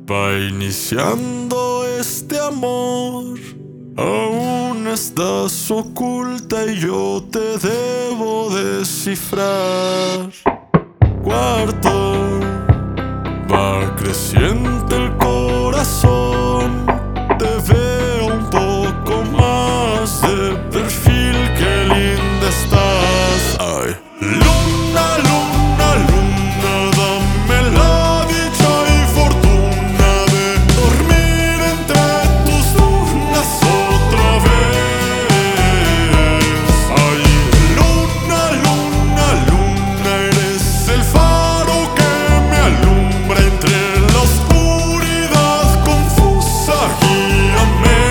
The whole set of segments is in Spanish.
Va iniciando este amor, aún estás oculta y yo te debo descifrar. Cuarto, va creciendo el corazón, te veo un poco más de perfil, qué linda estás. Ay, luna, luna, luna, dame la dicha y fortuna de dormir entre tus lunas otra vez. Ay, luna, luna, luna, eres el faro que me alumbra entre la oscuridad confusa, guíame.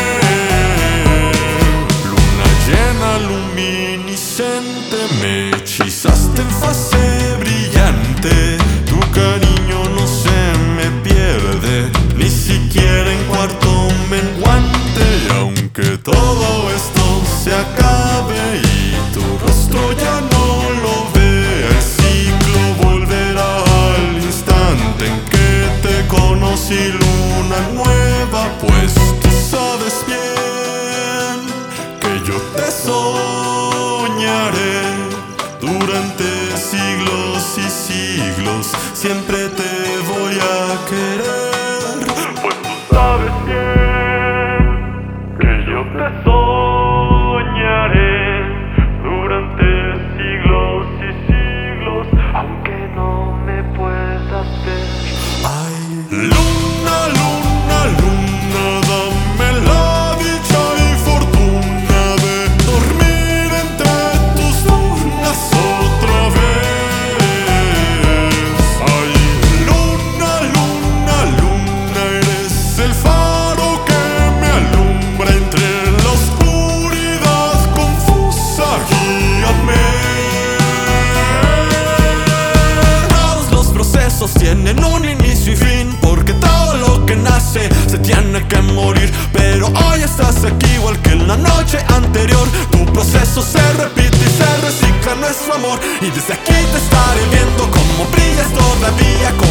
Luna llena, luminiscente, me hechizaste en fase brillante. Tu cariño no se me pierde, ni siquiera en cuarto menguante. Y aunque todo esto se acabe y tu rostro ya no lo vea, el ciclo volverá al instante en que te conocí, luna nueva. Pues tú sabes bien que yo te soñaré durante siglos y siglos, siempre te voy a querer. Pues tú sabes bien que yo te soñaré durante siglos y siglos, aunque no me puedas ver. Ay, luna, luna, luna, dame la dicha y fortuna de dormir entre tus lunas otra vez. Ay, luna, luna, luna, eres el faro que me alumbra entre la oscuridad confusa, guíame. Todos los procesos tienen un inicio y fin, porque todo lo que nace se tiene que morir. Pero hoy estás aquí igual que en la noche anterior. Tu proceso se repite y se recicla nuestro amor, y desde aquí te estaré viendo cómo brillas todavía.